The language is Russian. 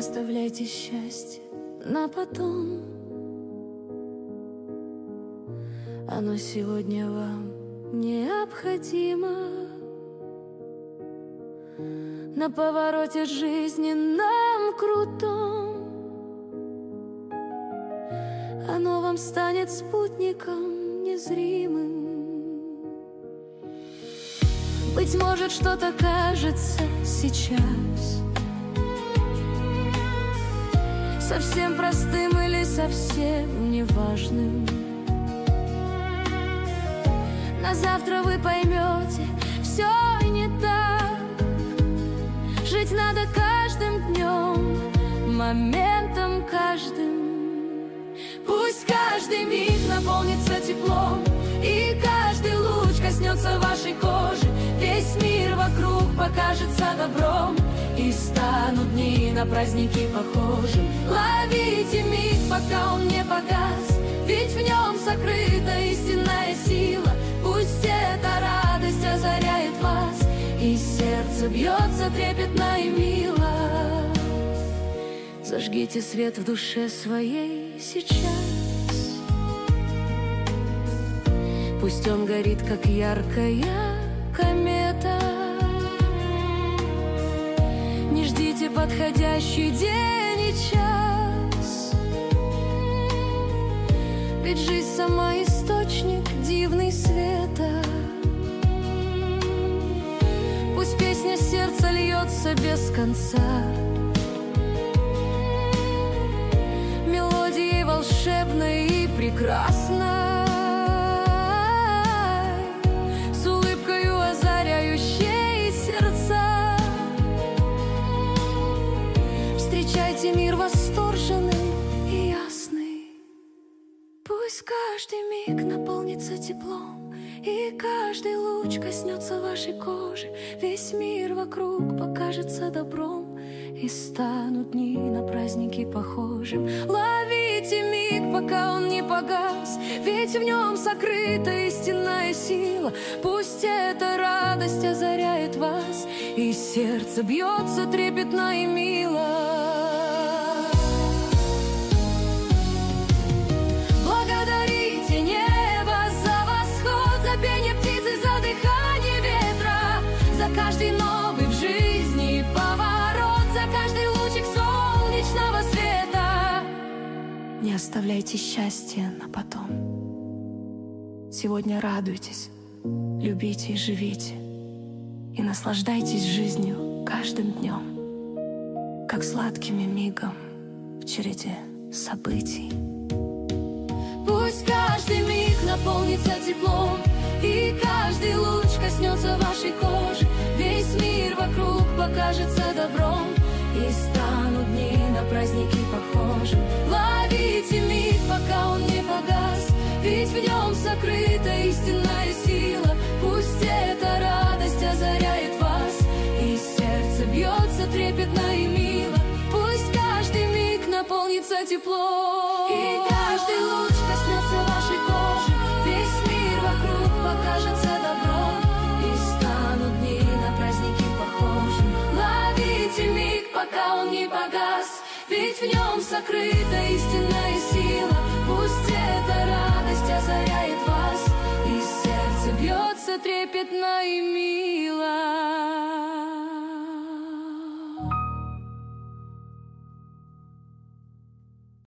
оставляйте счастье на потом. Оно сегодня вам необходимо. На повороте жизненном крутом оно вам станет спутником незримым. Быть может, что-то кажется сейчас совсем простым или совсем неважным. На завтра вы поймете, все не так. Жить надо каждым днем, моментом каждым. Пусть каждый миг наполнится теплом, и каждый луч коснется вашей кожи. Весь мир вокруг покажется добром, и станут дни на праздники похожим. Ловите миг, пока он не погас, ведь в нем сокрыта истинная сила. Пусть эта радость озаряет вас, и сердце бьется трепетно и мило. Зажгите свет в душе своей сейчас. Пусть он горит, как яркая комета. Не ждите подходящий день и час, ведь жизнь сама источник дивный света. Пусть песня сердца льется без конца, мелодией волшебной и прекрасной, с улыбкою озаряющей сердца. Встречайте мир восторженный и ясный. Пусть каждый миг наполнится теплом, и каждый луч коснется вашей кожи. Весь мир вокруг покажется добром, и станут дни на праздники похожим. Ловите миг, пока он не погас, ведь в нем сокрыта истинная сила. Пусть эта радость озаряет вас, и сердце бьется трепетно и мило. Благодарите небо за восход, за пение птицы, за дыхание ветра, за каждый новый в жизни поворот, за каждый лучик солнечного света. Не оставляйте счастье на потом. Сегодня радуйтесь, любите и живите, и наслаждайтесь жизнью каждым днем, как сладкими мигом в череде событий. Пусть каждый миг наполнится теплом, и каждый луч коснется вашей кожи. Весь мир вокруг покажется добром, и станут дни на праздники похожим. Ловите миг, пока он не погас, ведь в нем сокрыта истинная сила. Пусть эта радость озаряет вас, и сердце бьется трепетно и мило. Пусть каждый миг наполнится теплом, и каждый луч коснется вашей кожи. Весь мир вокруг покажется добром, и станут дни на праздники похожим. Ловите миг, пока он не погас, ведь в нем сокрыта истинная сила. Пусть эта радость озаряет вас, и сердце бьется трепетно и мило.